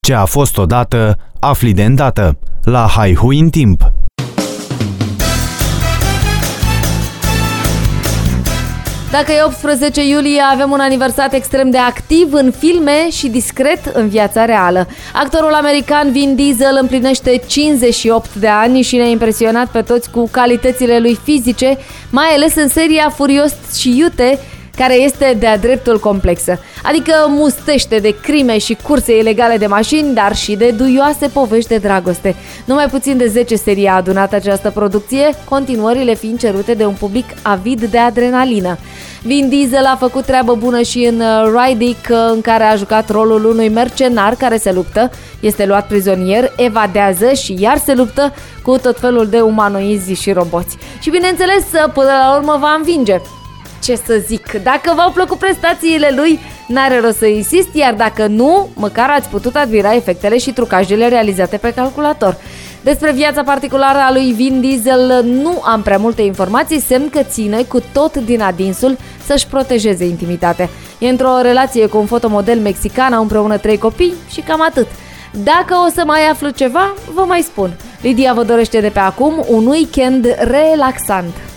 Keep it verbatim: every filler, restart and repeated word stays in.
Ce a fost odată, afli de îndată. La Haihui în timp. Dacă e optsprezece iulie, avem un aniversat extrem de activ în filme și discret în viața reală. Actorul american Vin Diesel împlinește cincizeci și opt de ani și ne-a impresionat pe toți cu calitățile lui fizice, mai ales în seria Furios și Iute, care este de-a dreptul complexă. Adică mustește de crime și curse ilegale de mașini, dar și de duioase povești de dragoste. Numai puțin de zece serii a adunat această producție, continuările fiind cerute de un public avid de adrenalină. Vin Diesel a făcut treabă bună și în Riddick, în care a jucat rolul unui mercenar care se luptă, este luat prizonier, evadează și iar se luptă cu tot felul de umanoizi și roboți. Și bineînțeles, până la urmă va învinge. Ce să zic, dacă v-au plăcut prestațiile lui, n-are rost să insist, iar dacă nu, măcar ați putut admira efectele și trucajele realizate pe calculator. Despre viața particulară a lui Vin Diesel nu am prea multe informații, semn că ține cu tot din adinsul să-și protejeze intimitatea. E într-o relație cu un fotomodel mexican, au împreună trei copii și cam atât. Dacă o să mai aflu ceva, vă mai spun. Lidia vă dorește de pe acum un weekend relaxant.